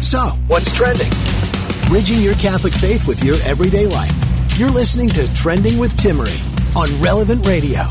So, what's trending? Bridging your Catholic faith with your everyday life. You're listening to Trending with Timmerie on Relevant Radio.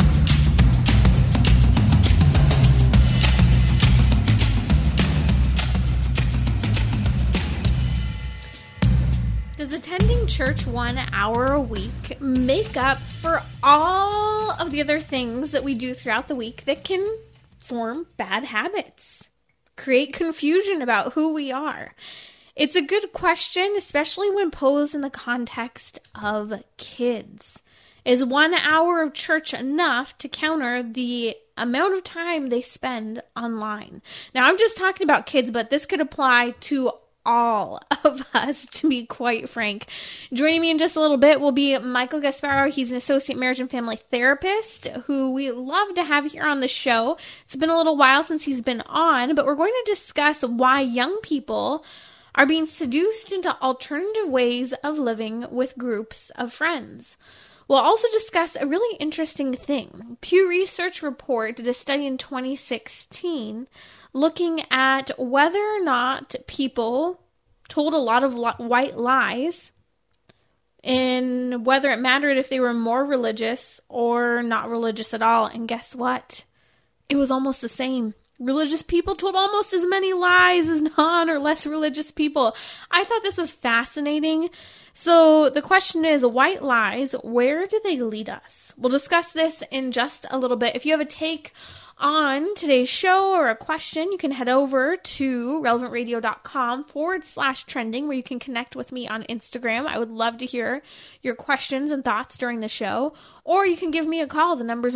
Does attending church 1 hour a week make up for all of the other things that we do throughout the week that can form bad habits, create confusion about who we are? It's a good question, especially when posed in the context of kids. Is 1 hour of church enough to counter the amount of time they spend online? Now, I'm just talking about kids, but this could apply to all of us, to be quite frank. Joining me in just a little bit will be Michael Gasparo. He's an associate marriage and family therapist who we love to have here on the show. It's been a little while since he's been on, but we're going to discuss why young people are being seduced into alternative ways of living with groups of friends. We'll also discuss a really interesting thing. Pew Research Report did a study in 2016 looking at whether or not people told a lot of white lies and whether it mattered if they were more religious or not religious at all. And guess what? It was almost the same. Religious people told almost as many lies as non or less religious people. I thought this was fascinating. So the question is, white lies, where do they lead us? We'll discuss this in just a little bit. If you have a take on today's show or a question, you can head over to relevantradio.com/trending, where you can connect with me on Instagram. I would love to hear your questions and thoughts during the show. Or you can give me a call. The number's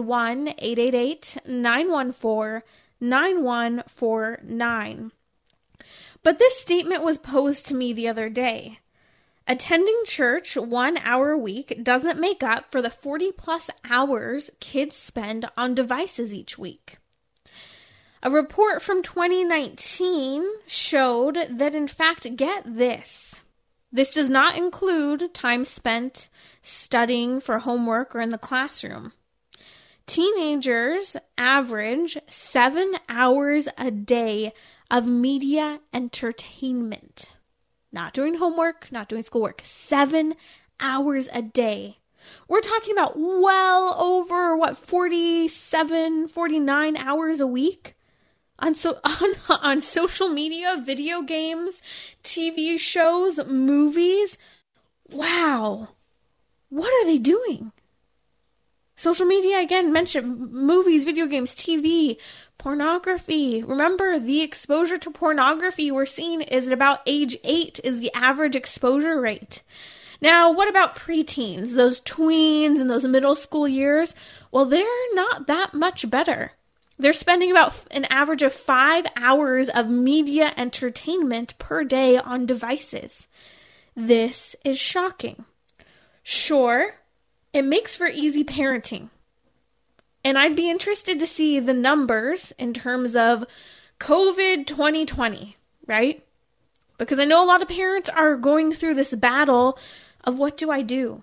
1-888-914-9149. But this statement was posed to me the other day. Attending church 1 hour a week doesn't make up for the 40-plus hours kids spend on devices each week. A report from 2019 showed that, in fact, get this. This does not include time spent studying for homework or in the classroom. Teenagers average 7 hours a day of media entertainment. Not doing homework, not doing schoolwork. 7 hours a day. We're talking about well over, 47, 49 hours a week on social media, video games, TV shows, movies. Wow. What are they doing? Social media, again, mentioned movies, video games, TV, pornography. Remember, the exposure to pornography we're seeing is at about age 8 is the average exposure rate. Now, what about preteens, those tweens and those middle school years? Well, they're not that much better. They're spending about an average of 5 hours of media entertainment per day on devices. This is shocking. Sure, it makes for easy parenting. And I'd be interested to see the numbers in terms of COVID 2020, right? Because I know a lot of parents are going through this battle of what do I do?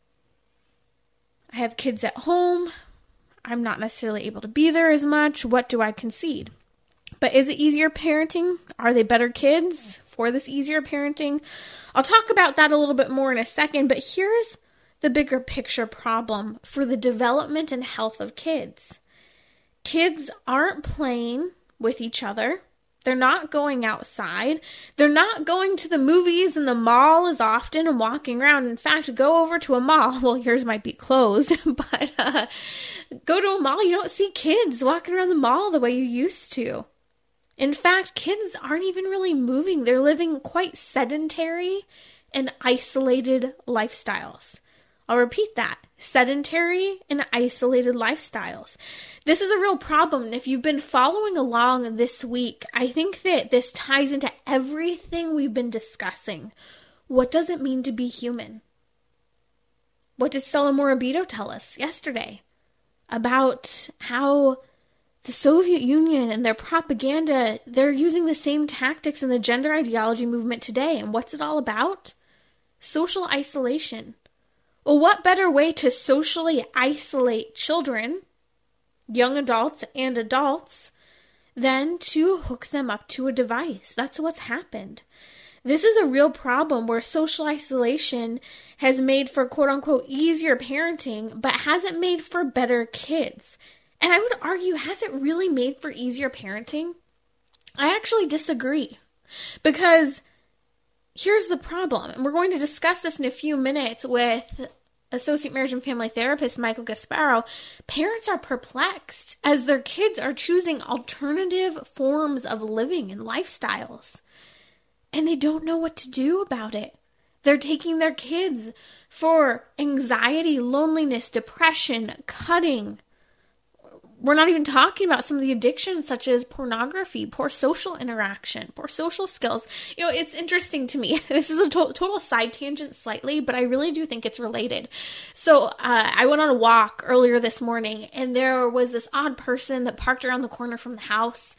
I have kids at home. I'm not necessarily able to be there as much. What do I concede? But is it easier parenting? Are they better kids for this easier parenting? I'll talk about that a little bit more in a second, but here's the bigger picture problem for the development and health of kids. Kids aren't playing with each other. They're not going outside. They're not going to the movies and the mall as often and walking around. In fact, go over to a mall. Well, yours might be closed, but go to a mall. You don't see kids walking around the mall the way you used to. In fact, kids aren't even really moving. They're living quite sedentary and isolated lifestyles. I'll repeat that. Sedentary and isolated lifestyles. This is a real problem. And if you've been following along this week, I think that this ties into everything we've been discussing. What does it mean to be human? What did Stella Morabito tell us yesterday about how the Soviet Union and their propaganda, they're using the same tactics in the gender ideology movement today. And what's it all about? Social isolation. Well, what better way to socially isolate children, young adults and adults, than to hook them up to a device. That's what's happened. This is a real problem where social isolation has made for quote unquote easier parenting, but hasn't made for better kids. And I would argue, has it really made for easier parenting? I actually disagree. Because here's the problem, and we're going to discuss this in a few minutes with Associate Marriage and Family Therapist Michael Gasparo. Parents are perplexed as their kids are choosing alternative forms of living and lifestyles. And they don't know what to do about it. They're taking their kids for anxiety, loneliness, depression, cutting. We're not even talking about some of the addictions such as pornography, poor social interaction, poor social skills. It's interesting to me. This is a total side tangent slightly, but I really do think it's related. So I went on a walk earlier this morning, and there was this odd person that parked around the corner from the house.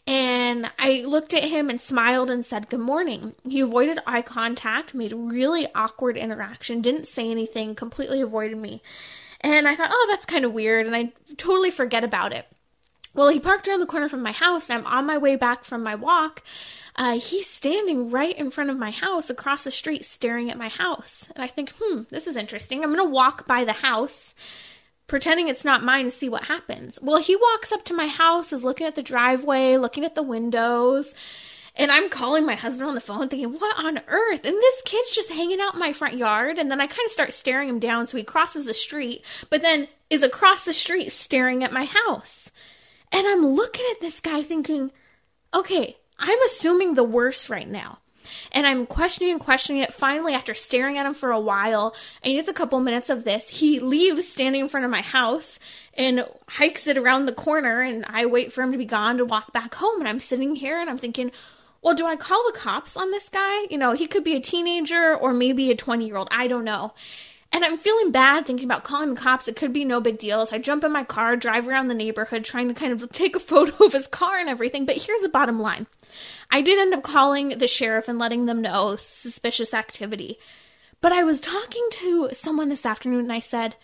And I looked at him and smiled and said, "Good morning." He avoided eye contact, made really awkward interaction, didn't say anything, completely avoided me. And I thought, oh, that's kind of weird, and I totally forget about it. Well, he parked around the corner from my house, and I'm on my way back from my walk. He's standing right in front of my house across the street staring at my house. And I think, this is interesting. I'm going to walk by the house, pretending it's not mine, to see what happens. Well, he walks up to my house, is looking at the driveway, looking at the windows, and I'm calling my husband on the phone thinking, what on earth? And this kid's just hanging out in my front yard. And then I kind of start staring him down, so he crosses the street, but then is across the street staring at my house. And I'm looking at this guy thinking, okay, I'm assuming the worst right now. And I'm questioning it. Finally, after staring at him for a while, and it's a couple minutes of this, he leaves standing in front of my house and hikes it around the corner, and I wait for him to be gone to walk back home. And I'm sitting here and I'm thinking, well, do I call the cops on this guy? He could be a teenager or maybe a 20-year-old. I don't know. And I'm feeling bad thinking about calling the cops. It could be no big deal. So I jump in my car, drive around the neighborhood, trying to kind of take a photo of his car and everything. But here's the bottom line. I did end up calling the sheriff and letting them know suspicious activity. But I was talking to someone this afternoon and I said,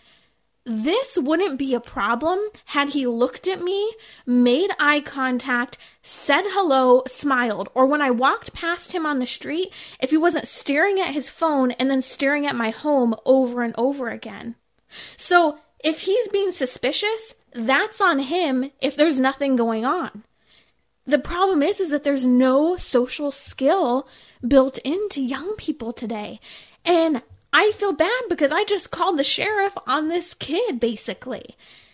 this wouldn't be a problem had he looked at me, made eye contact, said hello, smiled, or when I walked past him on the street, if he wasn't staring at his phone and then staring at my home over and over again. So if he's being suspicious, that's on him if there's nothing going on. The problem is that there's no social skill built into young people today. And I feel bad because I just called the sheriff on this kid, basically.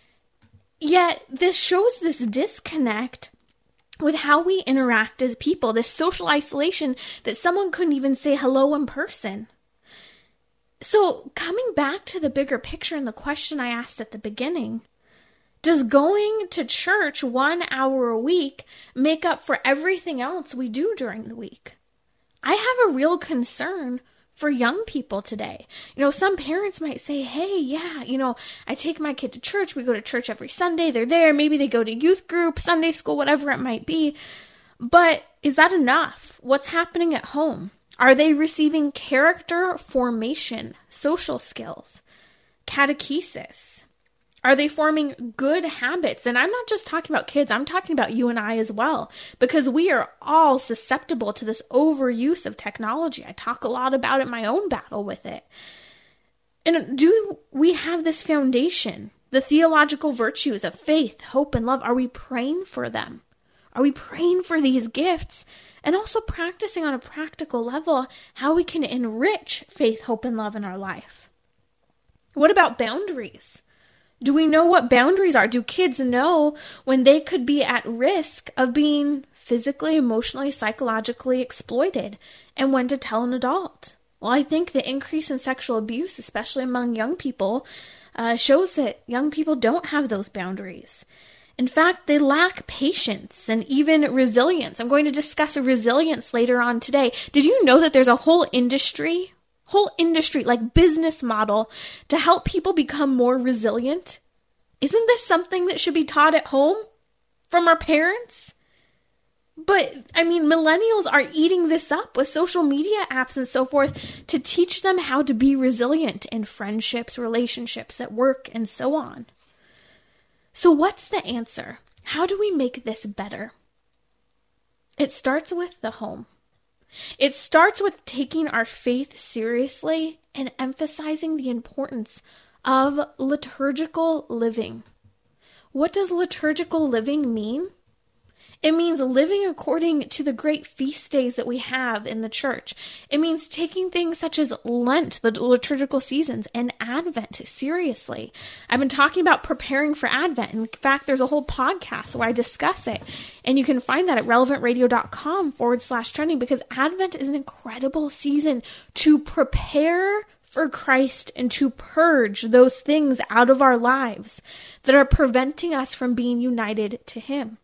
Yet this shows this disconnect with how we interact as people, this social isolation that someone couldn't even say hello in person. So coming back to the bigger picture and the question I asked at the beginning, does going to church 1 hour a week make up for everything else we do during the week? I have a real concern for young people today. Some parents might say, hey, yeah, I take my kid to church. We go to church every Sunday. They're there. Maybe they go to youth group, Sunday school, whatever it might be. But is that enough? What's happening at home? Are they receiving character formation, social skills, catechesis? Are they forming good habits? And I'm not just talking about kids. I'm talking about you and I as well, because we are all susceptible to this overuse of technology. I talk a lot about it, my own battle with it. And do we have this foundation, the theological virtues of faith, hope, and love? Are we praying for them? Are we praying for these gifts? And also practicing on a practical level how we can enrich faith, hope, and love in our life. What about boundaries? Do we know what boundaries are? Do kids know when they could be at risk of being physically, emotionally, psychologically exploited, and when to tell an adult? Well, I think the increase in sexual abuse, especially among young people, shows that young people don't have those boundaries. In fact, they lack patience and even resilience. I'm going to discuss resilience later on today. Did you know that there's a whole industry, like business model, to help people become more resilient? Isn't this something that should be taught at home from our parents? But, millennials are eating this up with social media apps and so forth to teach them how to be resilient in friendships, relationships, at work, and so on. So what's the answer? How do we make this better? It starts with the home. It starts with taking our faith seriously and emphasizing the importance of liturgical living. What does liturgical living mean? It means living according to the great feast days that we have in the church. It means taking things such as Lent, the liturgical seasons, and Advent seriously. I've been talking about preparing for Advent. In fact, there's a whole podcast where I discuss it. And you can find that at relevantradio.com/trending, because Advent is an incredible season to prepare for Christ and to purge those things out of our lives that are preventing us from being united to Him.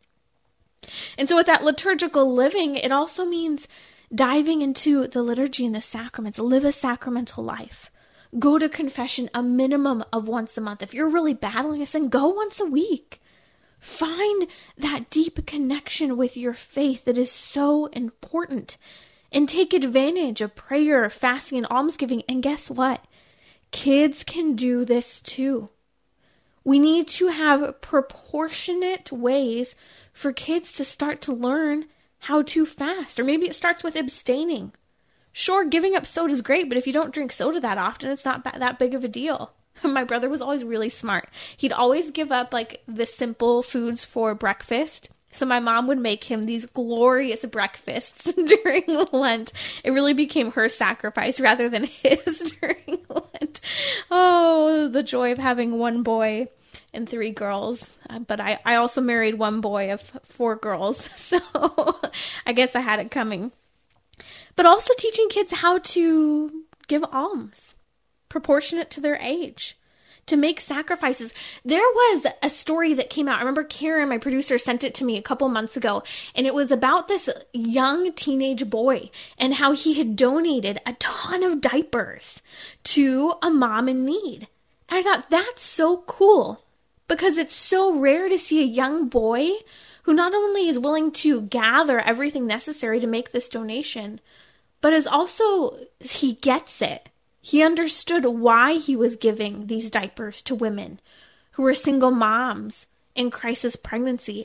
And so with that liturgical living, it also means diving into the liturgy and the sacraments. Live a sacramental life. Go to confession a minimum of once a month. If you're really battling a sin, go once a week. Find that deep connection with your faith that is so important. And take advantage of prayer, fasting, and almsgiving. And guess what? Kids can do this too. We need to have proportionate ways for kids to start to learn how to fast. Or maybe it starts with abstaining. Sure, giving up soda is great, but if you don't drink soda that often, it's not that big of a deal. My brother was always really smart. He'd always give up like the simple foods for breakfast. So my mom would make him these glorious breakfasts during Lent. It really became her sacrifice rather than his during Lent. Oh, the joy of having one boy and 3 girls. But I also married one boy of 4 girls. So I guess I had it coming. But also teaching kids how to give alms, proportionate to their age, to make sacrifices. There was a story that came out. I remember Karen, my producer, sent it to me a couple months ago. And it was about this young teenage boy and how he had donated a ton of diapers to a mom in need. And I thought, that's so cool. Because it's so rare to see a young boy who not only is willing to gather everything necessary to make this donation, but is also, he gets it. He understood why he was giving these diapers to women who were single moms in crisis pregnancy.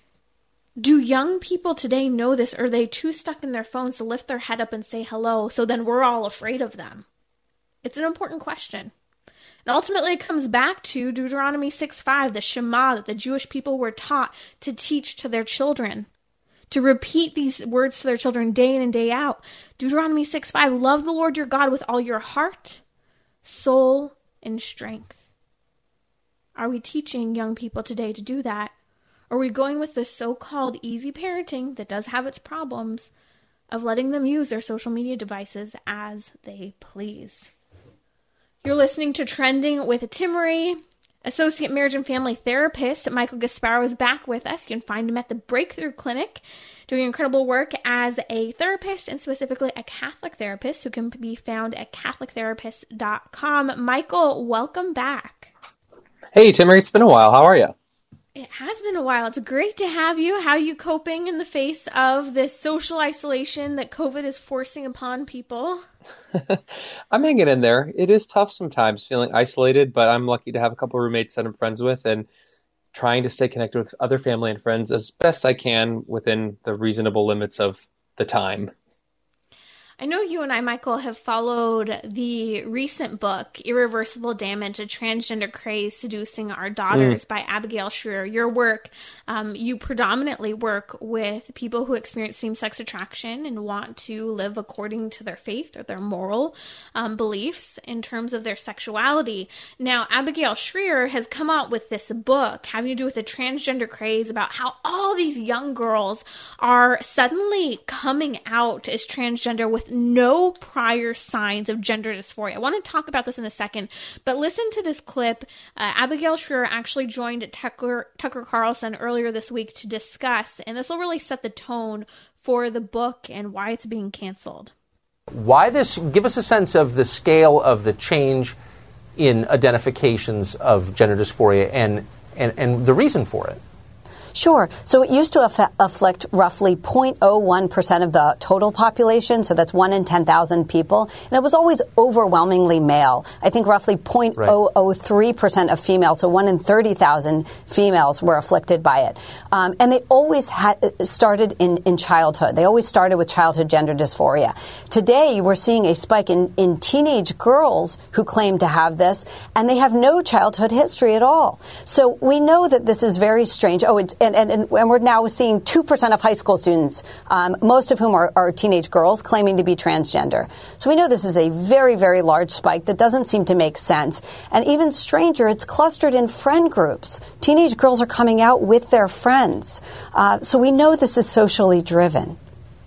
Do young people today know this, or are they too stuck in their phones to lift their head up and say hello, so then we're all afraid of them? It's an important question. And ultimately, it comes back to Deuteronomy 6:5, the Shema that the Jewish people were taught to teach to their children, to repeat these words to their children day in and day out. Deuteronomy 6:5, love the Lord your God with all your heart, soul, and strength. Are we teaching young people today to do that? Or are we going with the so-called easy parenting that does have its problems of letting them use their social media devices as they please? You're listening to Trending with Timmerie. Associate Marriage and Family Therapist Michael Gasparo is back with us. You can find him at the Breakthrough Clinic, doing incredible work as a therapist, and specifically a Catholic therapist, who can be found at catholictherapist.com. Michael, welcome back. Hey, Timmerie, it's been a while. How are you? It has been a while. It's great to have you. How are you coping in the face of this social isolation that COVID is forcing upon people? I'm hanging in there. It is tough sometimes feeling isolated, but I'm lucky to have a couple of roommates that I'm friends with and trying to stay connected with other family and friends as best I can within the reasonable limits of the time. I know you and I, Michael, have followed the recent book, Irreversible Damage, A Transgender Craze Seducing Our Daughters by Abigail Shrier. Your work, you predominantly work with people who experience same-sex attraction and want to live according to their faith or their moral beliefs in terms of their sexuality. Now, Abigail Shrier has come out with this book having to do with the transgender craze, about how all these young girls are suddenly coming out as transgender with no prior signs of gender dysphoria. I want to talk about this in a second, but listen to this clip. Abigail Shrier actually joined Tucker Carlson earlier this week to discuss, and this will really set the tone for the book and why it's being canceled. Why this? Give us a sense of the scale of the change in identifications of gender dysphoria and the reason for it. Sure. So it used to afflict roughly 0.01% of the total population. So that's 1 in 10,000 people. And it was always overwhelmingly male. I think roughly 0.003% of females. So 1 in 30,000 females were afflicted by it. And they always started in childhood. They always started with childhood gender dysphoria. Today, we're seeing a spike in teenage girls who claim to have this, and they have no childhood history at all. So we know that this is very strange. And we're now seeing 2% of high school students, most of whom are teenage girls, claiming to be transgender. So we know this is a very, very large spike that doesn't seem to make sense. And even stranger, it's clustered in friend groups. Teenage girls are coming out with their friends. So we know this is socially driven.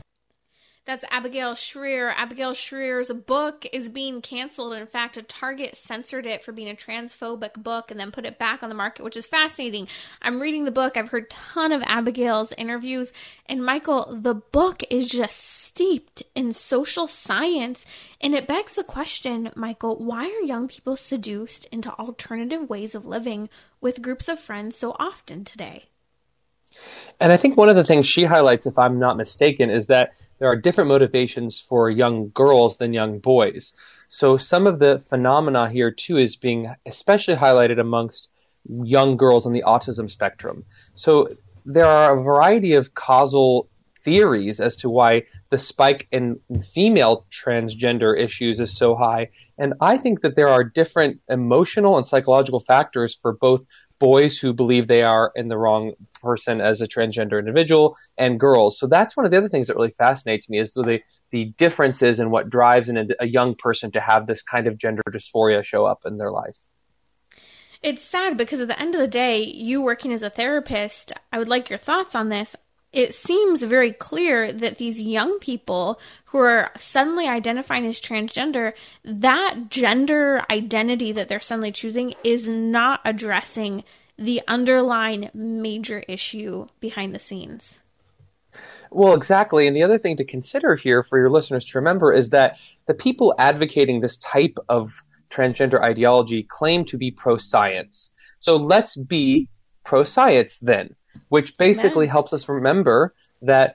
That's Abigail Shrier. Abigail Shrier's book is being canceled. In fact, Target censored it for being a transphobic book and then put it back on the market, which is fascinating. I'm reading the book. I've heard a ton of Abigail's interviews. And Michael, the book is just steeped in social science. And it begs the question, Michael, why are young people seduced into alternative ways of living with groups of friends so often today? And I think one of the things she highlights, if I'm not mistaken, is that there are different motivations for young girls than young boys. So some of the phenomena here, too, is being especially highlighted amongst young girls on the autism spectrum. So there are a variety of causal theories as to why the spike in female transgender issues is so high. And I think that there are different emotional and psychological factors for both boys who believe they are in the wrong person as a transgender individual and girls. So that's one of the other things that really fascinates me is the differences in what drives a young person to have this kind of gender dysphoria show up in their life. It's sad because at the end of the day, you working as a therapist, I would like your thoughts on this. It seems very clear that these young people who are suddenly identifying as transgender, that gender identity that they're suddenly choosing is not addressing the underlying major issue behind the scenes. Well, exactly. And the other thing to consider here for your listeners to remember is that the people advocating this type of transgender ideology claim to be pro-science. So let's be pro-science then, which basically helps us remember that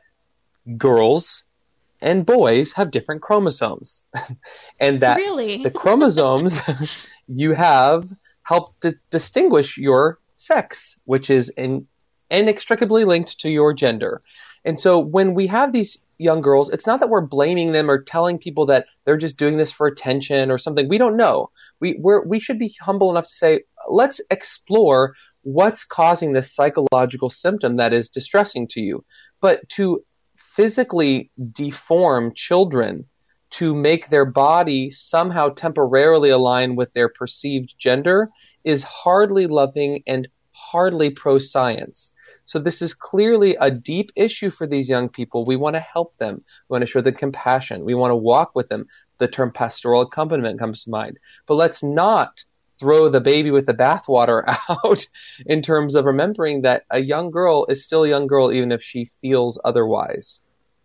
girls and boys have different chromosomes. And that the chromosomes you have help to distinguish your sex, which is inextricably linked to your gender. And so when we have these young girls, it's not that we're blaming them or telling people that they're just doing this for attention or something. We don't know. We should be humble enough to say, let's explore what's causing this psychological symptom that is distressing to you. But to physically deform children to make their body somehow temporarily align with their perceived gender is hardly loving and hardly pro-science. So this is clearly a deep issue for these young people. We want to help them. We want to show them compassion. We want to walk with them. The term pastoral accompaniment comes to mind. But let's not throw the baby with the bathwater out in terms of remembering that a young girl is still a young girl even if she feels otherwise.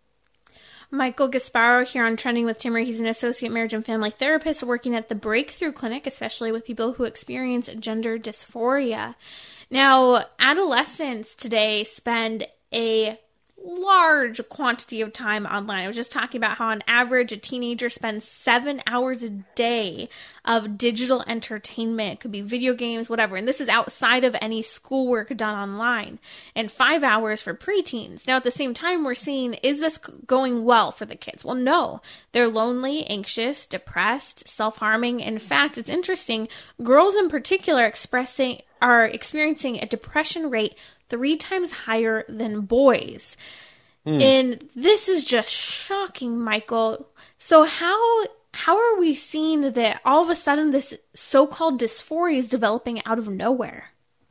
Michael Gasparo here on Trending with Timmerie. He's an associate marriage and family therapist working at the Breakthrough Clinic, especially with people who experience gender dysphoria. Now, adolescents today spend a large quantity of time online. I was just talking about how on average a teenager spends 7 hours a day of digital entertainment. It could be video games, whatever. And this is outside of any schoolwork done online. And 5 hours for preteens. Now at the same time we're seeing, is this going well for the kids? Well, no. They're lonely, anxious, depressed, self-harming. In fact, it's interesting. Girls in particular are experiencing a depression rate 3 times higher than boys. And this is just shocking, Michael. So how are we seeing that all of a sudden this so-called dysphoria is developing out of nowhere?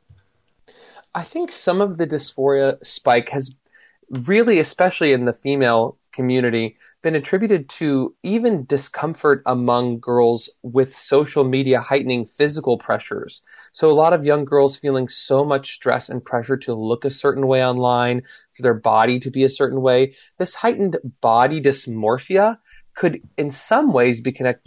I think some of the dysphoria spike has really, especially in the female community, been attributed to even discomfort among girls with social media heightening physical pressures. So a lot of young girls feeling so much stress and pressure to look a certain way online, for their body to be a certain way. This heightened body dysmorphia could in some ways be connected with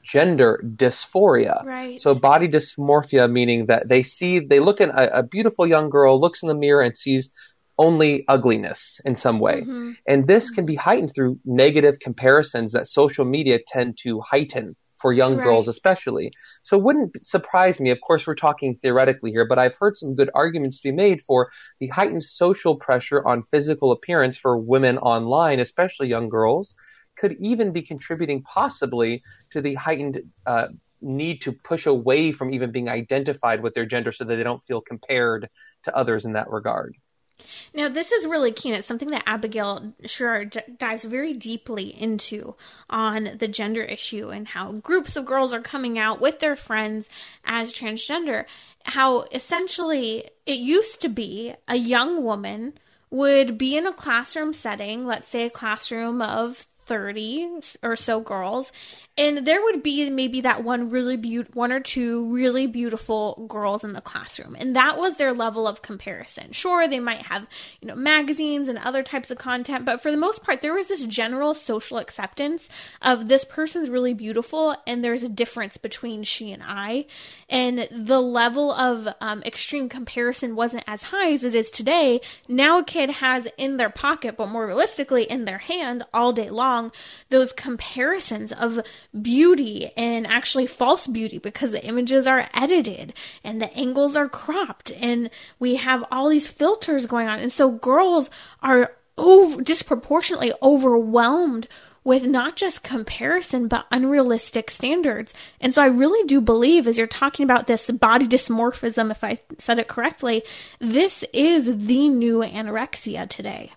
gender dysphoria. Right. So body dysmorphia, meaning that they look at a beautiful young girl, looks in the mirror and sees only ugliness in some way. Mm-hmm. And this can be heightened through negative comparisons that social media tend to heighten for young girls especially. So it wouldn't surprise me, of course we're talking theoretically here, but I've heard some good arguments to be made for the heightened social pressure on physical appearance for women online, especially young girls, could even be contributing possibly to the heightened need to push away from even being identified with their gender so that they don't feel compared to others in that regard. Now, this is really key, and it's something that Abigail Shrier dives very deeply into on the gender issue and how groups of girls are coming out with their friends as transgender. How essentially it used to be a young woman would be in a classroom setting, let's say a classroom of 30 or so girls, and there would be maybe that one or two really beautiful girls in the classroom, and that was their level of comparison. Sure, they might have, magazines and other types of content, but for the most part, there was this general social acceptance of this person's really beautiful, and there's a difference between she and I, and the level of extreme comparison wasn't as high as it is today. Now a kid has in their pocket, but more realistically in their hand all day long, those comparisons of beauty and actually false beauty because the images are edited and the angles are cropped and we have all these filters going on. And so girls are disproportionately overwhelmed with not just comparison, but unrealistic standards. And so I really do believe, as you're talking about this body dysmorphism, if I said it correctly, this is the new anorexia today.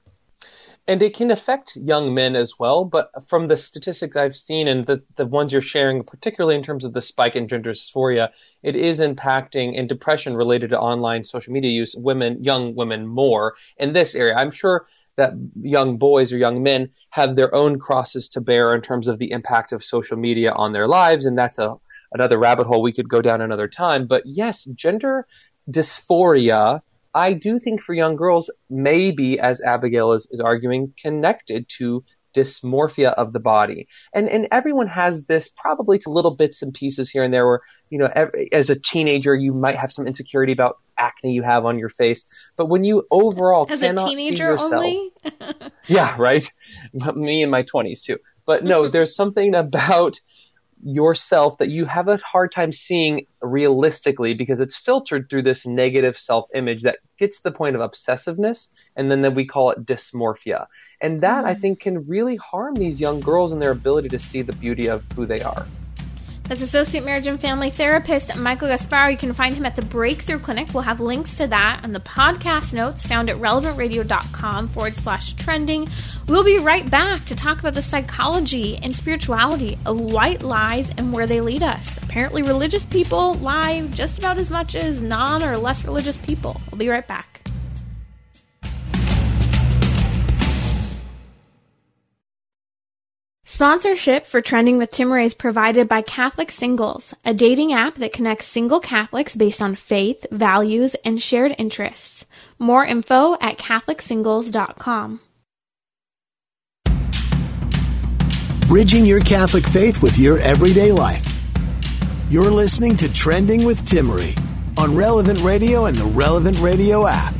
And it can affect young men as well, but from the statistics I've seen and the ones you're sharing, particularly in terms of the spike in gender dysphoria, it is impacting in depression related to online social media use young women more in this area. I'm sure that young boys or young men have their own crosses to bear in terms of the impact of social media on their lives, and that's another rabbit hole we could go down another time. But yes, gender dysphoria, I do think for young girls, maybe, as Abigail is arguing, connected to dysmorphia of the body. And everyone has this, probably to little bits and pieces here and there where, as a teenager, you might have some insecurity about acne you have on your face. But when you overall cannot see yourself. Only? Yeah, right? Me in my 20s too. But no, there's something about yourself that you have a hard time seeing realistically because it's filtered through this negative self-image that gets to the point of obsessiveness, and then we call it dysmorphia. And that, I think, can really harm these young girls and their ability to see the beauty of who they are. That's Associate Marriage and Family Therapist Michael Gasparro. You can find him at the Breakthrough Clinic. We'll have links to that on the podcast notes found at relevantradio.com/trending. We'll be right back to talk about the psychology and spirituality of white lies and where they lead us. Apparently, religious people lie just about as much as non or less religious people. We'll be right back. Sponsorship for Trending with Timmeray is provided by Catholic Singles, a dating app that connects single Catholics based on faith, values, and shared interests. More info at CatholicSingles.com. Bridging your Catholic faith with your everyday life. You're listening to Trending with Timmeray on Relevant Radio and the Relevant Radio app.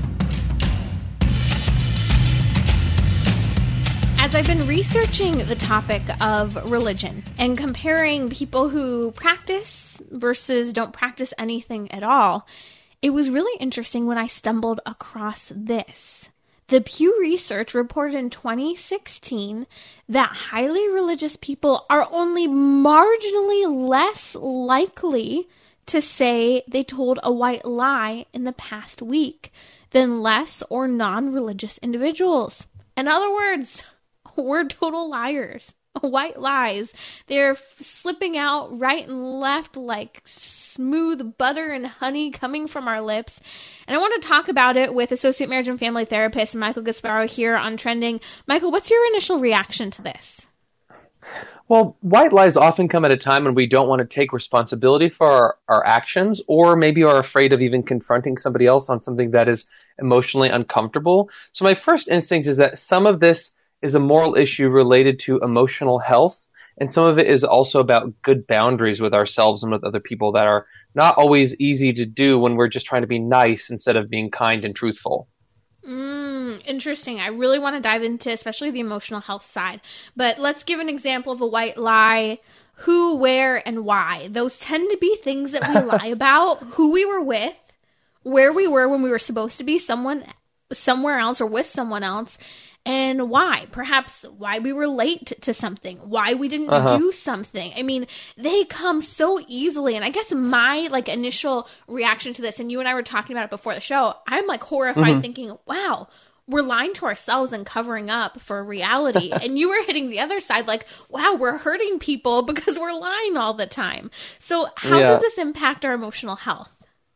As I've been researching the topic of religion and comparing people who practice versus don't practice anything at all, it was really interesting when I stumbled across this. The Pew Research reported in 2016 that highly religious people are only marginally less likely to say they told a white lie in the past week than less or non-religious individuals. In other words, we're total liars. White lies. They're slipping out right and left like smooth butter and honey coming from our lips. And I want to talk about it with Associate Marriage and Family Therapist Michael Gasparro here on Trending. Michael, what's your initial reaction to this? Well, white lies often come at a time when we don't want to take responsibility for our actions, or maybe are afraid of even confronting somebody else on something that is emotionally uncomfortable. So my first instinct is that some of this is a moral issue related to emotional health And some of it is also about good boundaries with ourselves and with other people that are not always easy to do when we're just trying to be nice instead of being kind and truthful. Interesting. I really want to dive into especially the emotional health side. But let's give an example of a white lie. Who, where, and why. Those tend to be things that we lie about. Who we were with, where we were when we were supposed to be somewhere else or with someone else, and why. Perhaps why we were late to something, why we didn't do something. I mean, they come so easily. And I guess my initial reaction to this, and you and I were talking about it before the show, I'm horrified thinking, wow, we're lying to ourselves and covering up for reality. And you were hitting the other side wow, we're hurting people because we're lying all the time. So how does this impact our emotional health?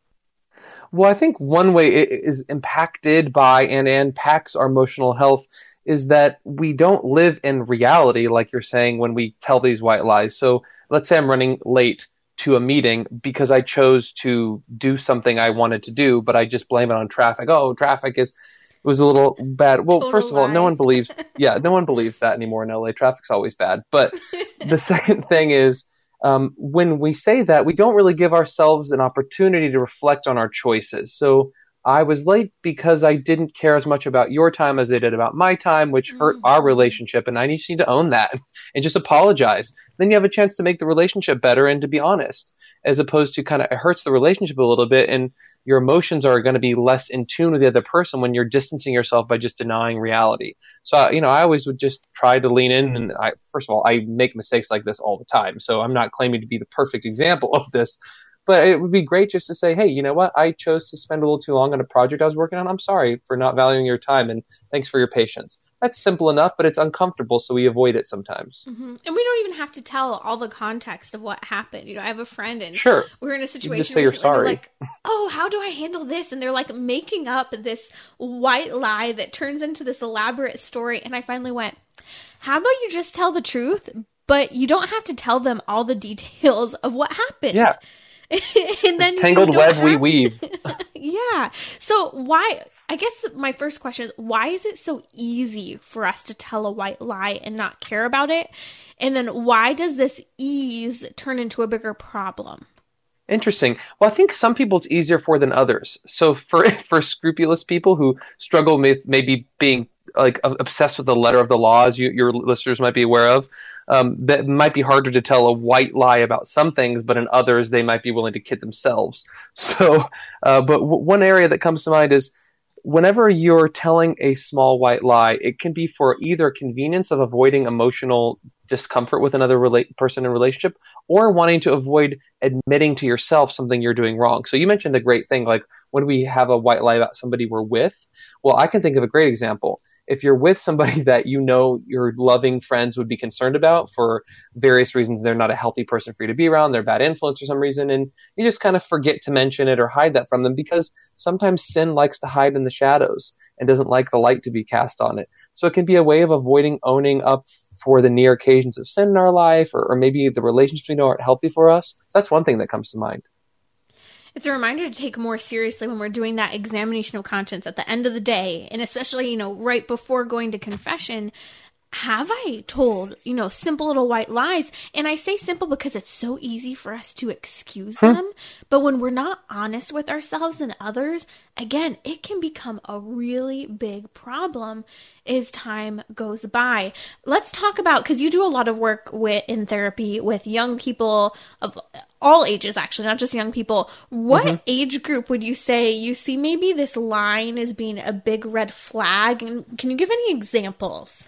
Well, I think one way it is impacted by and impacts our emotional health is that we don't live in reality, like you're saying, when we tell these white lies. So let's say I'm running late to a meeting because I chose to do something I wanted to do, but I just blame it on traffic. Oh, traffic was a little bad. Well, Total first of all, lie. no one believes that anymore in LA. Traffic's always bad. But the second thing is, when we say that, we don't really give ourselves an opportunity to reflect on our choices. So I was late because I didn't care as much about your time as they did about my time, which hurt our relationship. And I just need to own that and just apologize. Then you have a chance to make the relationship better and to be honest, as opposed to it hurts the relationship a little bit. And your emotions are going to be less in tune with the other person when you're distancing yourself by just denying reality. So, I always would just try to lean in. And first of all, I make mistakes like this all the time. So I'm not claiming to be the perfect example of this, but it would be great just to say, hey, you know what? I chose to spend a little too long on a project I was working on. I'm sorry for not valuing your time and thanks for your patience. That's simple enough, but it's uncomfortable, so we avoid it sometimes. And we don't even have to tell all the context of what happened. I have a friend and we were in a situation just say you're recently, sorry. they're like, oh, how do I handle this? And they're making up this white lie that turns into this elaborate story. And I finally went, how about you just tell the truth, but you don't have to tell them all the details of what happened. Yeah. And then tangled web we weave. Yeah. So I guess my first question is, why is it so easy for us to tell a white lie and not care about it? And then why does this ease turn into a bigger problem? Interesting. Well, I think some people it's easier for than others. So for scrupulous people who struggle with maybe being obsessed with the letter of the law, as your listeners might be aware of, that might be harder to tell a white lie about some things, but in others they might be willing to kid themselves. So, but one area that comes to mind is whenever you're telling a small white lie, it can be for either convenience of avoiding emotional discomfort with another person in a relationship, or wanting to avoid admitting to yourself something you're doing wrong. So you mentioned a great thing, like when we have a white lie about somebody we're with. Well, I can think of a great example. If you're with somebody that your loving friends would be concerned about for various reasons, they're not a healthy person for you to be around, they're a bad influence for some reason, and you just kind of forget to mention it or hide that from them because sometimes sin likes to hide in the shadows and doesn't like the light to be cast on it. So it can be a way of avoiding owning up for the near occasions of sin in our life, or maybe the relationships we know aren't healthy for us. So that's one thing that comes to mind. It's a reminder to take more seriously when we're doing that examination of conscience at the end of the day. And especially, right before going to confession, have I told, simple little white lies? And I say simple because it's so easy for us to excuse them. But when we're not honest with ourselves and others, again, it can become a really big problem as time goes by. Let's talk about, because you do a lot of work in therapy with young people of all ages, actually, not just young people. What age group would you say you see maybe this line as being a big red flag? And can you give any examples?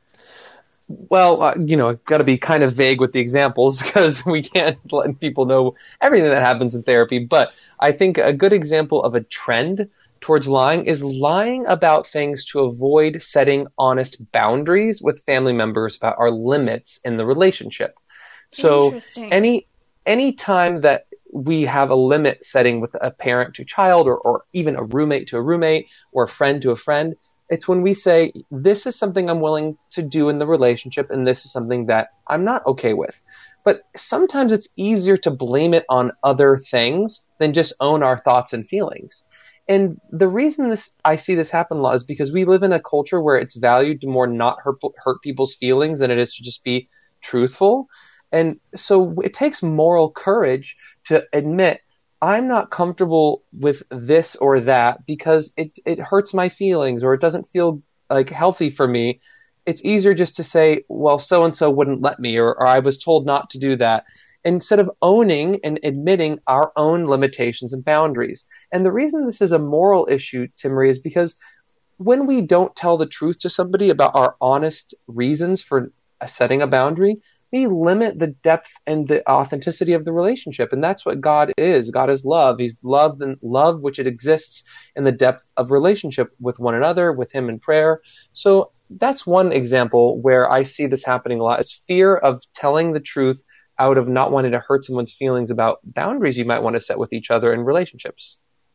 Well, I've got to be kind of vague with the examples because we can't let people know everything that happens in therapy. But I think a good example of a trend towards lying is lying about things to avoid setting honest boundaries with family members about our limits in the relationship. So any time that we have a limit setting with a parent to child, or even a roommate to a roommate, or a friend to a friend, it's when we say, this is something I'm willing to do in the relationship, and this is something that I'm not okay with. But sometimes it's easier to blame it on other things than just own our thoughts and feelings. And the reason I see this happen a lot is because we live in a culture where it's valued to more not hurt people's feelings than it is to just be truthful. And so it takes moral courage to admit, I'm not comfortable with this or that because it hurts my feelings or it doesn't feel like healthy for me. It's easier just to say, well, so-and-so wouldn't let me, or I was told not to do that, instead of owning and admitting our own limitations and boundaries. And the reason this is a moral issue, Timmerie, is because when we don't tell the truth to somebody about our honest reasons for setting a boundary, we limit the depth and the authenticity of the relationship. And that's what God is. God is love. He's love, and love which it exists in the depth of relationship with one another, with him in prayer. So that's one example where I see this happening a lot, is fear of telling the truth out of not wanting to hurt someone's feelings about boundaries you might want to set with each other in relationships.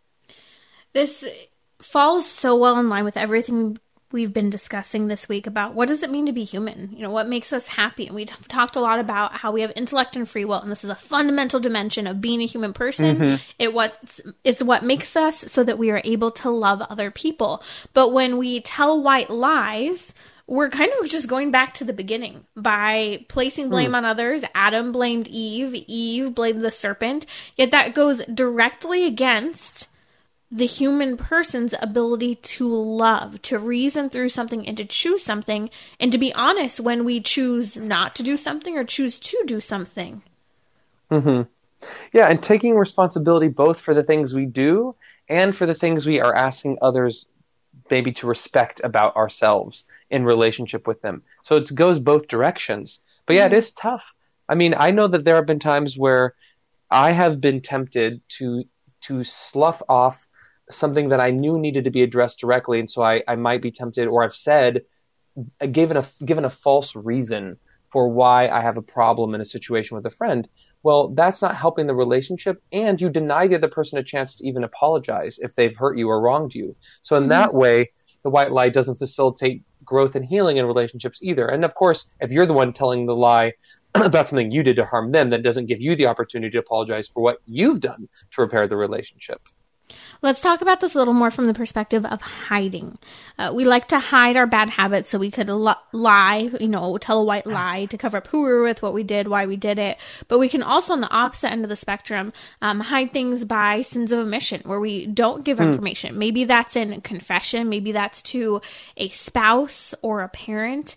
This falls so well in line with everything we've been discussing this week about what does it mean to be human? You know, what makes us happy? And we talked a lot about how we have intellect and free will, and this is a fundamental dimension of being a human person. Mm-hmm. It's what makes us so that we are able to love other people. But when we tell white lies, we're kind of just going back to the beginning by placing blame on others. Adam blamed Eve. Eve blamed the serpent. Yet that goes directly against the human person's ability to love, to reason through something and to choose something, and to be honest when we choose not to do something or choose to do something. Mm-hmm. Yeah, and taking responsibility both for the things we do and for the things we are asking others maybe to respect about ourselves in relationship with them. So it goes both directions. But yeah, it is tough. I mean, I know that there have been times where I have been tempted to slough off something that I knew needed to be addressed directly, and so I might be tempted, or I've said, given a false reason for why I have a problem in a situation with a friend. Well, that's not helping the relationship, and you deny the other person a chance to even apologize if they've hurt you or wronged you. So in that way, the white lie doesn't facilitate growth and healing in relationships either. And of course, if you're the one telling the lie about something you did to harm them, that doesn't give you the opportunity to apologize for what you've done to repair the relationship. Let's talk about this a little more from the perspective of hiding. We like to hide our bad habits so we could lie, tell a white lie to cover up who we were with, what we did, why we did it. But we can also, on the opposite end of the spectrum, hide things by sins of omission, where we don't give information. Maybe that's in confession. Maybe that's to a spouse or a parent.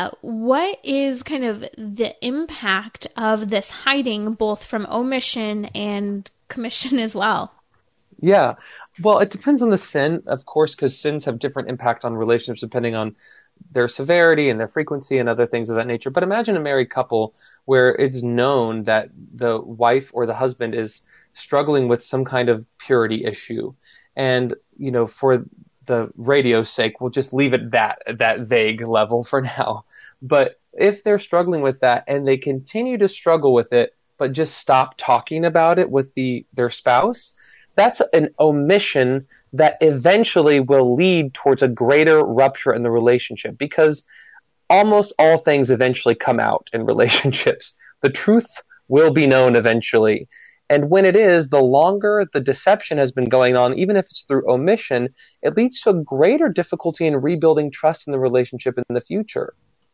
What is kind of the impact of this hiding, both from omission and commission as well? Yeah. Well, it depends on the sin, of course, because sins have different impact on relationships depending on their severity and their frequency and other things of that nature. But imagine a married couple where it's known that the wife or the husband is struggling with some kind of purity issue. And, for the radio's sake, we'll just leave it at that vague level for now. But if they're struggling with that and they continue to struggle with it, but just stop talking about it with their spouse, that's an omission that eventually will lead towards a greater rupture in the relationship, because almost all things eventually come out in relationships. The truth will be known eventually. And when it is, the longer the deception has been going on, even if it's through omission, it leads to a greater difficulty in rebuilding trust in the relationship in the future.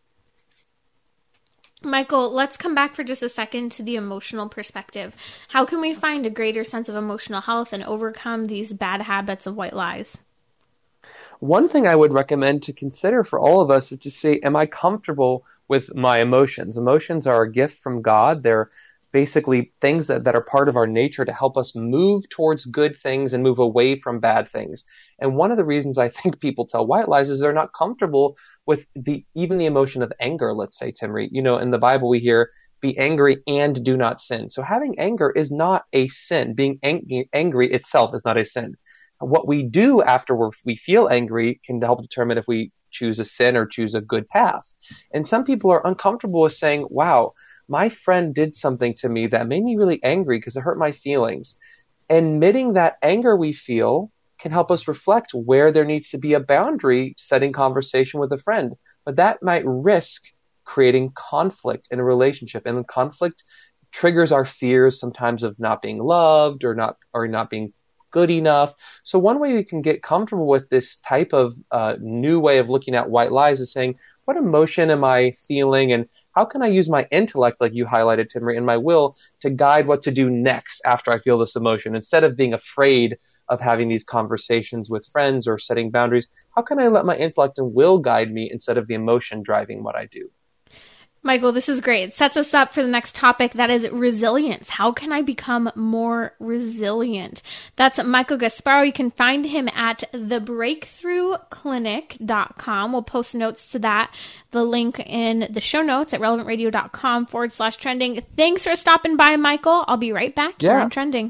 Michael, let's come back for just a second to the emotional perspective. How can we find a greater sense of emotional health and overcome these bad habits of white lies? One thing I would recommend to consider for all of us is to say, am I comfortable with my emotions? Emotions are a gift from God. They're basically things that are part of our nature to help us move towards good things and move away from bad things. And one of the reasons I think people tell white lies is they're not comfortable with even the emotion of anger, let's say, Timmerie. In the Bible we hear, be angry and do not sin. So having anger is not a sin. Being angry itself is not a sin. What we do after we feel angry can help determine if we choose a sin or choose a good path. And some people are uncomfortable with saying, wow, my friend did something to me that made me really angry because it hurt my feelings. Admitting that anger we feel can help us reflect where there needs to be a boundary setting conversation with a friend. But that might risk creating conflict in a relationship. And conflict triggers our fears sometimes of not being loved or not being good enough. So one way we can get comfortable with this type of new way of looking at white lies is saying, what emotion am I feeling, and how can I use my intellect, like you highlighted, Timmery, and my will to guide what to do next after I feel this emotion? Instead of being afraid of having these conversations with friends or setting boundaries, how can I let my intellect and will guide me instead of the emotion driving what I do? Michael, this is great. It sets us up for the next topic, that is resilience. How can I become more resilient? That's Michael Gasparo. You can find him at thebreakthroughclinic.com. We'll post notes to that, the link in the show notes at relevantradio.com/trending. Thanks for stopping by, Michael. I'll be right back here on Trending.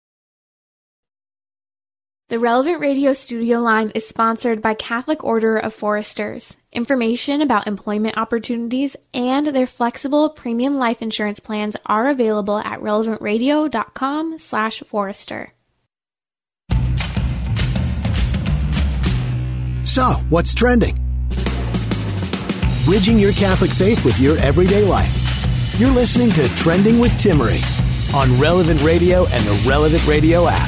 The Relevant Radio studio line is sponsored by Catholic Order of Foresters. Information about employment opportunities and their flexible premium life insurance plans are available at relevantradio.com/forester. So, what's trending? Bridging your Catholic faith with your everyday life. You're listening to Trending with Timmery on Relevant Radio and the Relevant Radio app.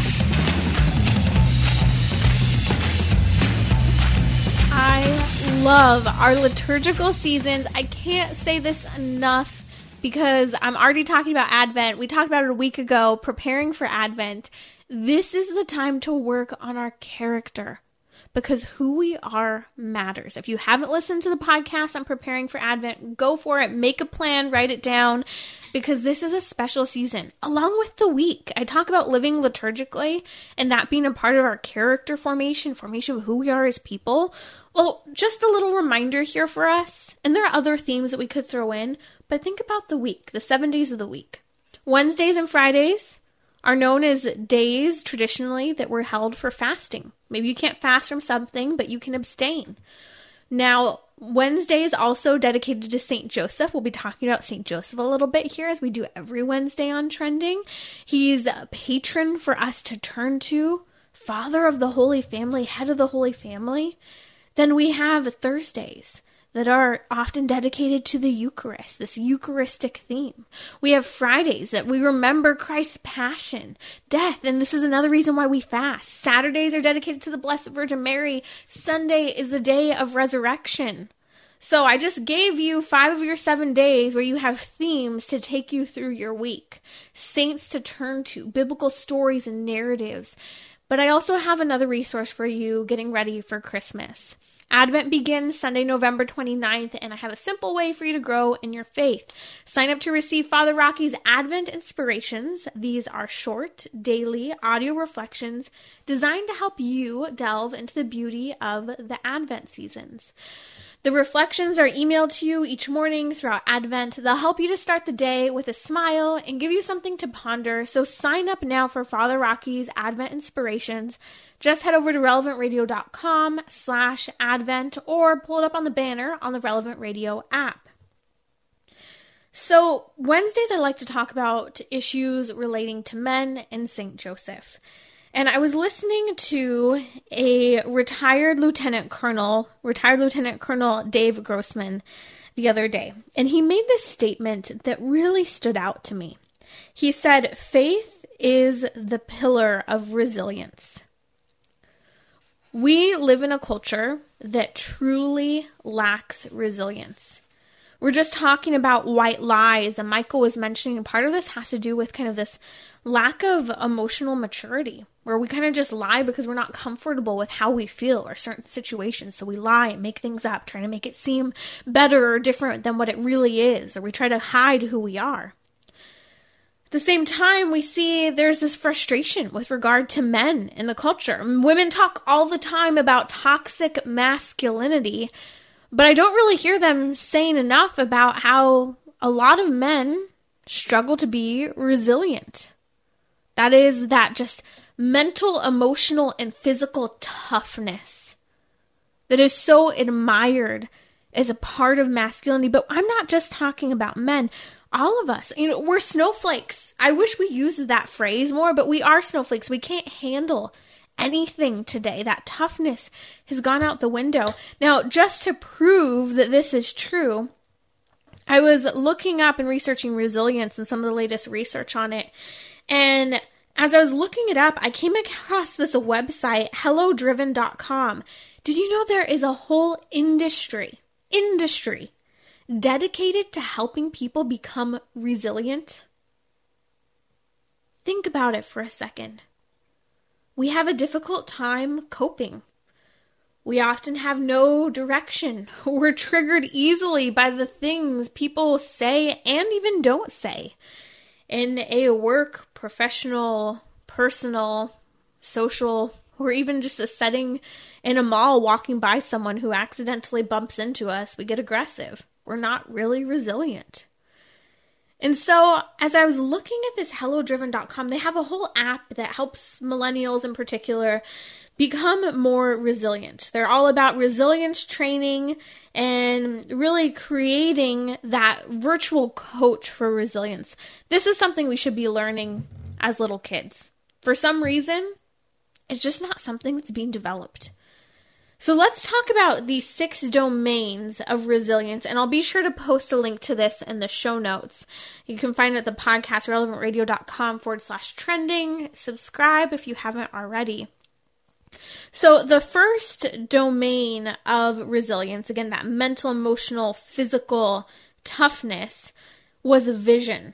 I love our liturgical seasons. I can't say this enough because I'm already talking about Advent. We talked about it a week ago, preparing for Advent. This is the time to work on our character because who we are matters. If you haven't listened to the podcast on preparing for Advent, go for it. Make a plan, write it down, because this is a special season. Along with the week, I talk about living liturgically and that being a part of our character formation of who we are as people. Well, just a little reminder here for us, and there are other themes that we could throw in, but think about the week, the 7 days of the week. Wednesdays and Fridays are known as days traditionally that were held for fasting. Maybe you can't fast from something, but you can abstain. Now, Wednesday is also dedicated to St. Joseph. We'll be talking about St. Joseph a little bit here, as we do every Wednesday on Trending. He's a patron for us to turn to, father of the Holy Family, head of the Holy Family. Then we have Thursdays that are often dedicated to the Eucharist, this Eucharistic theme. We have Fridays that we remember Christ's passion, death, and this is another reason why we fast. Saturdays are dedicated to the Blessed Virgin Mary. Sunday is the day of resurrection. So I just gave you 5 of your 7 days where you have themes to take you through your week, saints to turn to, biblical stories and narratives. But I also have another resource for you getting ready for Christmas. Advent begins Sunday, November 29th, and I have a simple way for you to grow in your faith. Sign up to receive Father Rocky's Advent Inspirations. These are short, daily audio reflections designed to help you delve into the beauty of the Advent seasons. The reflections are emailed to you each morning throughout Advent. They'll help you to start the day with a smile and give you something to ponder. So sign up now for Father Rocky's Advent Inspirations. Just head over to relevantradio.com/Advent or pull it up on the banner on the Relevant Radio app. So Wednesdays, I like to talk about issues relating to men and St. Joseph. And I was listening to a retired Lieutenant Colonel Dave Grossman the other day. And he made this statement that really stood out to me. He said, "Faith is the pillar of resilience." We live in a culture that truly lacks resilience. We're just talking about white lies, and Michael was mentioning part of this has to do with kind of this lack of emotional maturity, where we kind of just lie because we're not comfortable with how we feel or certain situations. So we lie and make things up, trying to make it seem better or different than what it really is, or we try to hide who we are. At the same time, we see there's this frustration with regard to men in the culture. Women talk all the time about toxic masculinity, but I don't really hear them saying enough about how a lot of men struggle to be resilient. That is that just mental, emotional, and physical toughness that is so admired as a part of masculinity. But I'm not just talking about men. All of us, we're snowflakes. I wish we used that phrase more, but we are snowflakes. We can't handle anything today. That toughness has gone out the window. Now, just to prove that this is true, I was looking up and researching resilience and some of the latest research on it. And as I was looking it up, I came across this website, hellodriven.com. Did you know there is a whole industry dedicated to helping people become resilient? Think about it for a second. We have a difficult time coping. We often have no direction. We're triggered easily by the things people say and even don't say in a work, professional, personal, social, or even just a setting in a mall walking by someone who accidentally bumps into us. We get aggressive. We're not really resilient. And so as I was looking at this HelloDriven.com, they have a whole app that helps millennials in particular become more resilient. They're all about resilience training and really creating that virtual coach for resilience. This is something we should be learning as little kids. For some reason, it's just not something that's being developed. So let's talk about these 6 domains of resilience, and I'll be sure to post a link to this in the show notes. You can find it at the podcast, relevantradio.com/trending. Subscribe if you haven't already. So the first domain of resilience, again, that mental, emotional, physical toughness, was vision.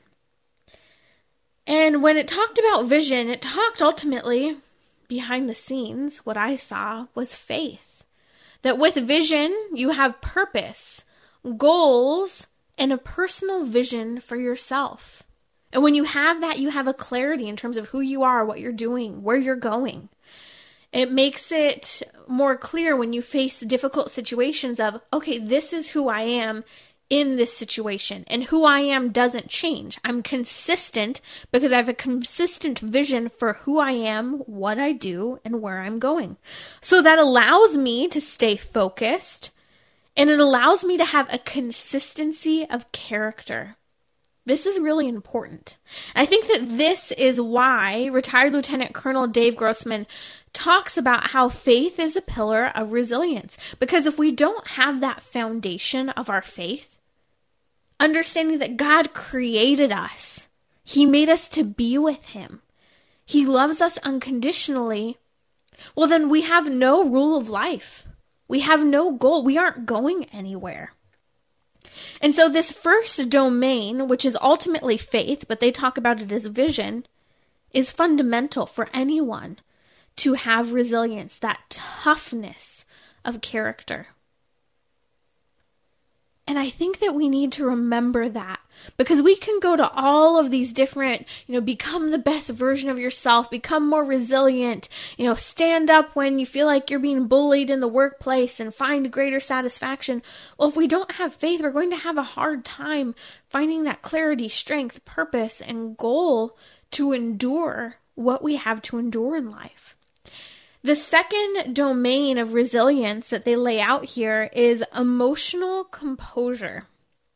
And when it talked about vision, it talked ultimately, behind the scenes, what I saw was faith. That with vision, you have purpose, goals, and a personal vision for yourself. And when you have that, you have a clarity in terms of who you are, what you're doing, where you're going. It makes it more clear when you face difficult situations of, okay, this is who I am in this situation, and who I am doesn't change. I'm consistent because I have a consistent vision for who I am, what I do, and where I'm going. So that allows me to stay focused, and it allows me to have a consistency of character. This is really important. I think that this is why retired Lieutenant Colonel Dave Grossman talks about how faith is a pillar of resilience. Because if we don't have that foundation of our faith, understanding that God created us, He made us to be with Him, He loves us unconditionally, well then we have no rule of life. We have no goal. We aren't going anywhere. And so this first domain, which is ultimately faith, but they talk about it as vision, is fundamental for anyone to have resilience, that toughness of character. And I think that we need to remember that, because we can go to all of these different, become the best version of yourself, become more resilient, stand up when you feel like you're being bullied in the workplace and find greater satisfaction. Well, if we don't have faith, we're going to have a hard time finding that clarity, strength, purpose, and goal to endure what we have to endure in life. The second domain of resilience that they lay out here is emotional composure.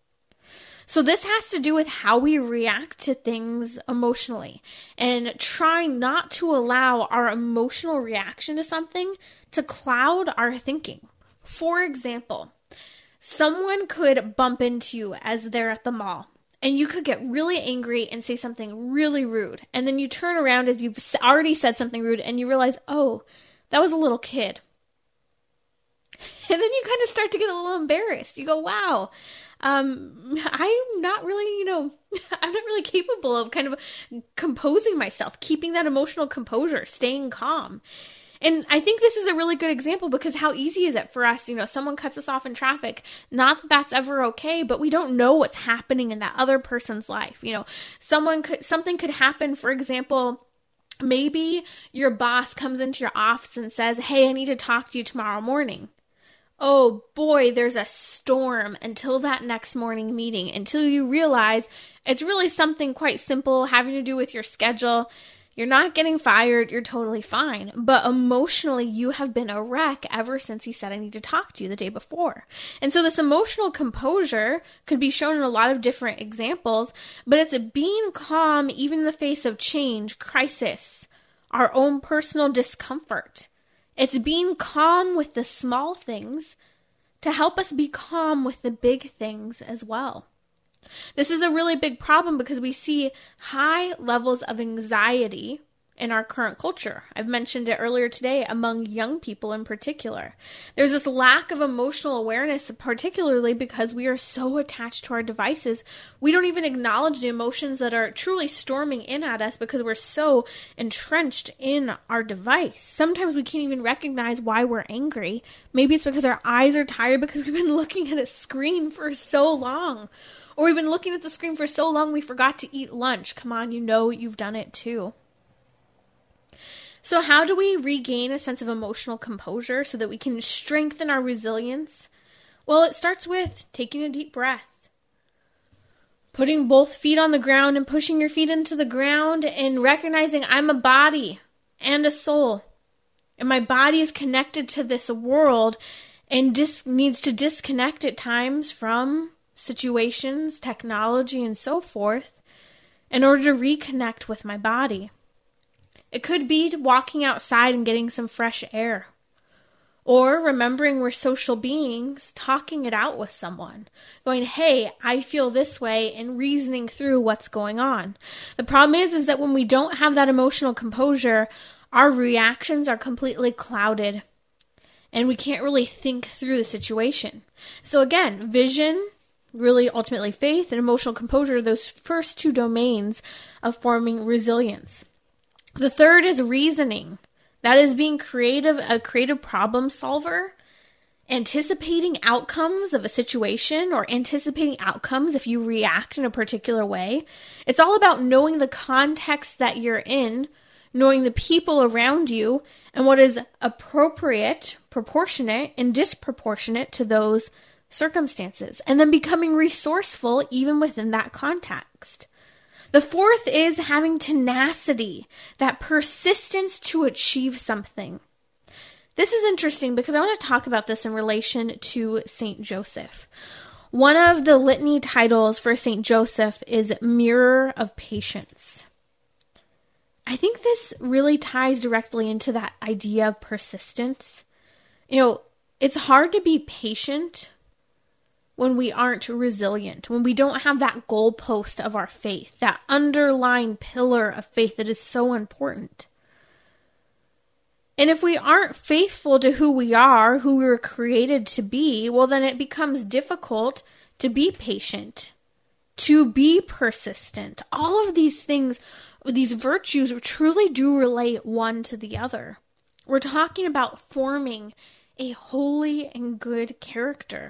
So this has to do with how we react to things emotionally and trying not to allow our emotional reaction to something to cloud our thinking. For example, someone could bump into you as they're at the mall, and you could get really angry and say something really rude. And then you turn around as you've already said something rude and you realize, oh, that was a little kid. And then you kind of start to get a little embarrassed. You go, wow, I'm not really, I'm not really capable of kind of composing myself, keeping that emotional composure, staying calm. And I think this is a really good example, because how easy is it for us, someone cuts us off in traffic, not that that's ever okay, but we don't know what's happening in that other person's life. Something could happen, for example, maybe your boss comes into your office and says, hey, I need to talk to you tomorrow morning. Oh boy, there's a storm until that next morning meeting, until you realize it's really something quite simple having to do with your schedule. You're not getting fired. You're totally fine. But emotionally, you have been a wreck ever since he said, I need to talk to you the day before. And so this emotional composure could be shown in a lot of different examples, but it's being calm even in the face of change, crisis, our own personal discomfort. It's being calm with the small things to help us be calm with the big things as well. This is a really big problem because we see high levels of anxiety in our current culture. I've mentioned it earlier today among young people in particular. There's this lack of emotional awareness, particularly because we are so attached to our devices. We don't even acknowledge the emotions that are truly storming in at us because we're so entrenched in our device. Sometimes we can't even recognize why we're angry. Maybe it's because our eyes are tired because we've been looking at a screen for so long. Or we've been looking at the screen for so long we forgot to eat lunch. Come on, you know you've done it too. So how do we regain a sense of emotional composure so that we can strengthen our resilience? Well, it starts with taking a deep breath. Putting both feet on the ground and pushing your feet into the ground and recognizing I'm a body and a soul. And my body is connected to this world and needs to disconnect at times from situations, technology, and so forth in order to reconnect with my body. It could be walking outside and getting some fresh air. Or remembering we're social beings, talking it out with someone. Going, hey, I feel this way, and reasoning through what's going on. The problem is that when we don't have that emotional composure, our reactions are completely clouded. And we can't really think through the situation. So again, vision, really ultimately faith, and emotional composure, those first two domains of forming resilience. The third is reasoning. That is being creative, a creative problem solver, anticipating outcomes of a situation or anticipating outcomes if you react in a particular way. It's all about knowing the context that you're in, knowing the people around you, and what is appropriate, proportionate, and disproportionate to those circumstances, and then becoming resourceful even within that context. The fourth is having tenacity, that persistence to achieve something. This is interesting because I want to talk about this in relation to Saint Joseph. One of the litany titles for Saint Joseph is Mirror of Patience. I think this really ties directly into that idea of persistence. You know, it's hard to be patient when we aren't resilient, when we don't have that goalpost of our faith, that underlying pillar of faith that is so important. And if we aren't faithful to who we are, who we were created to be, well, then it becomes difficult to be patient, to be persistent. All of these things, these virtues truly do relate one to the other. We're talking about forming a holy and good character.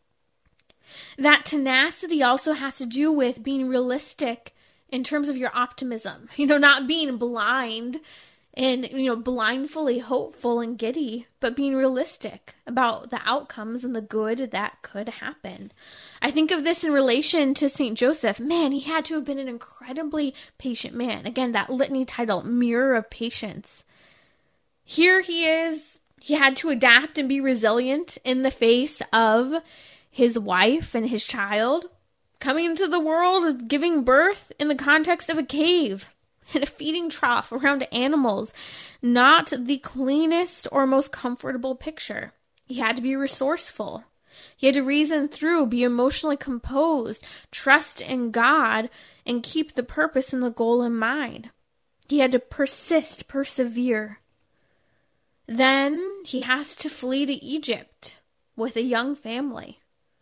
That tenacity also has to do with being realistic in terms of your optimism. Not being blind and, blindly hopeful and giddy, but being realistic about the outcomes and the good that could happen. I think of this in relation to St. Joseph. Man, he had to have been an incredibly patient man. Again, that litany title, Mirror of Patience. Here he is. He had to adapt and be resilient in the face of his wife and his child coming into the world, giving birth in the context of a cave, in a feeding trough around animals. Not the cleanest or most comfortable picture. He had to be resourceful. He had to reason through, be emotionally composed, trust in God, and keep the purpose and the goal in mind. He had to persevere. Then he has to flee to Egypt with a young family.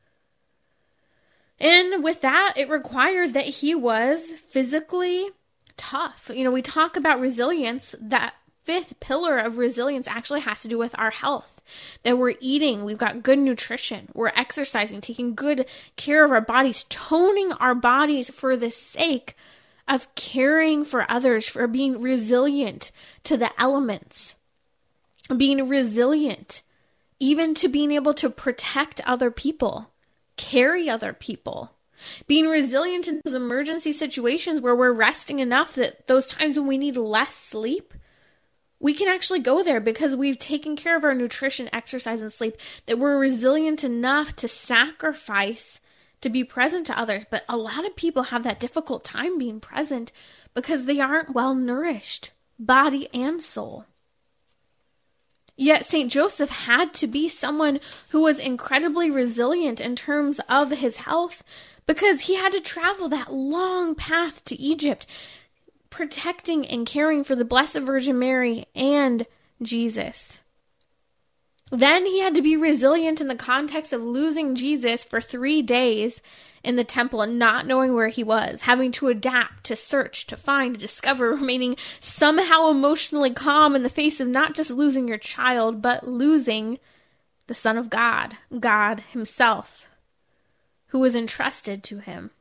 And with that, it required that he was physically tough. We talk about resilience. That fifth pillar of resilience actually has to do with our health. That we're eating, we've got good nutrition, we're exercising, taking good care of our bodies, toning our bodies for the sake of caring for others, for being resilient to the elements, being resilient even to being able to protect other people. Carry other people, being resilient in those emergency situations where we're resting enough that those times when we need less sleep, we can actually go there because we've taken care of our nutrition, exercise, and sleep, that we're resilient enough to sacrifice to be present to others. But a lot of people have that difficult time being present because they aren't well nourished, body and soul. Yet St. Joseph had to be someone who was incredibly resilient in terms of his health because he had to travel that long path to Egypt. protecting and caring for the Blessed Virgin Mary and Jesus. Then he had to be resilient in the context of losing Jesus for 3 days in the temple and not knowing where he was, having to adapt, to search, to find, to discover, remaining somehow emotionally calm in the face of not just losing your child, but losing the Son of God, God himself, who was entrusted to him.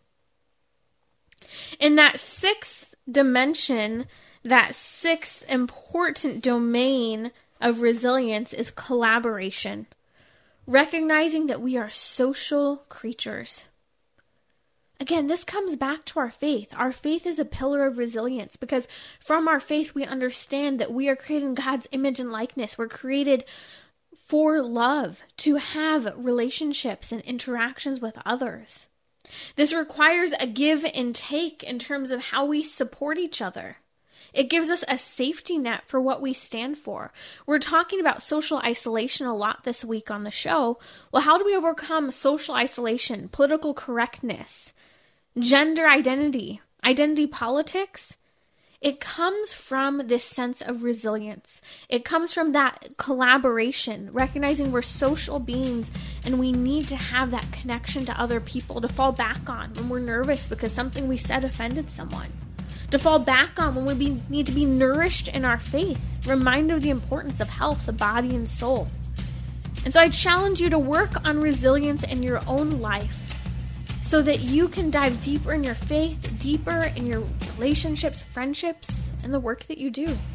In that sixth dimension, that sixth important domain of resilience is collaboration, recognizing that we are social creatures. Again, this comes back to our faith. Our faith is a pillar of resilience because from our faith we understand that we are created in God's image and likeness. We're created for love, to have relationships and interactions with others. This requires a give and take in terms of how we support each other. It gives us a safety net for what we stand for. We're talking about social isolation a lot this week on the show. Well, how do we overcome social isolation, political correctness, gender identity, identity politics? It comes from this sense of resilience. It comes from that collaboration, recognizing we're social beings and we need to have that connection to other people to fall back on when we're nervous because something we said offended someone. To fall back on when we need to be nourished in our faith, reminded of the importance of health of body and soul. And so I challenge you to work on resilience in your own life so that you can dive deeper in your faith, deeper in your relationships, friendships, and the work that you do.